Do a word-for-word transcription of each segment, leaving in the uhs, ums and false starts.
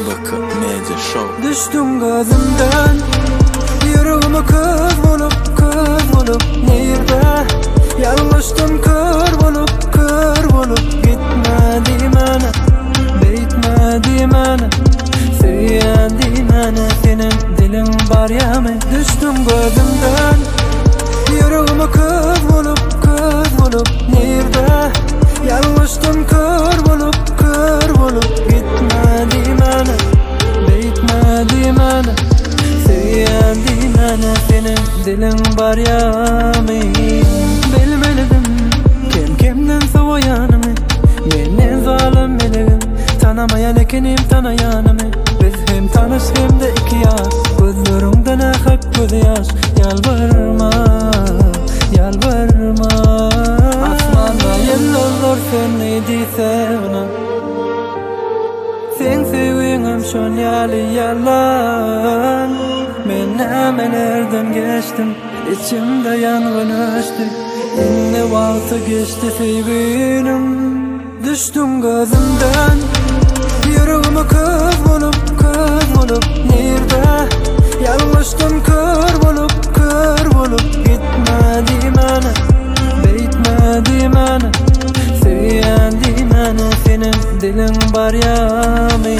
Bakı Media Show. Düştüm gözümden, yüreğime kız bulup, kız bulup nerede? Yanlıştım kör bulup, kör bulup gitmedi mana, bitmedi mana. Söylendi mana senin dilin var ya mı? Düştüm gözümden, yüreğime kız bulup, kız bulup nerede? Yanlıştım kör bulup, kör bulup gitmedi mana, bitmedi mana. Söylendi mana senin dilin var ya mı? Bilmelidim kim kimden soğuyanımı, menden zalim meleğim. Tanamayan ekenim tanayanımı. Biz hem tanış hem de iki yaş. Gözlerimden akıp göz yaş. Yalvarma, yalvarma. Asmanda yıldızlar sönüydiyse ona. Sen sevginim şon yalı yalan. Men hemelerden geçtim, içimde yangın açtı. Yine valtı geçti sevgilim. Düştüm gözümden, yüreğime kız bulup, kız bulup nerede? Yanlıştım kör bulup, kör bulup gitmedi mana, bitmedi mana. Söylendi mana senin dilin var ya mı?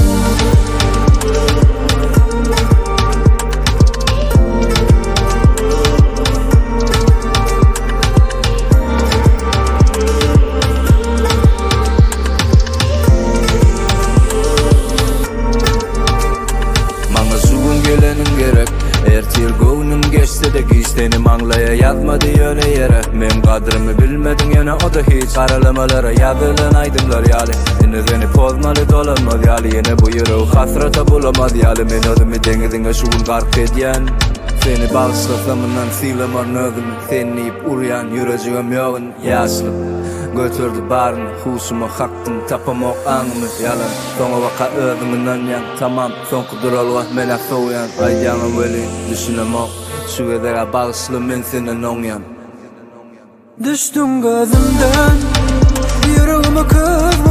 Ertir göwnüm geçse de gistenim anlaya yatmadı yöne yere. Men kadrımı bilmedim yana o da hiç aralamalara yadılan aydımlar yali. Yine beni pozmalı dolanmadı yali. Yine bu yüreği hasrata bulamadı yali. Men ödümü denizine şuun garp ediyen. Seni bağışlaslamından silemar nödümü. Seni ip uruyan yüreğim yoğun yaşlı. Götürdü barını, husuma haktın, tapamak anımı yalan. Sonra vaka ödümünden yan, tamam, son kuduralva menak soğuyan. Ayyanım veli, düşünemek, şu edere bağışlı men senin onyan. Düştüm gözümden, yüreğime kız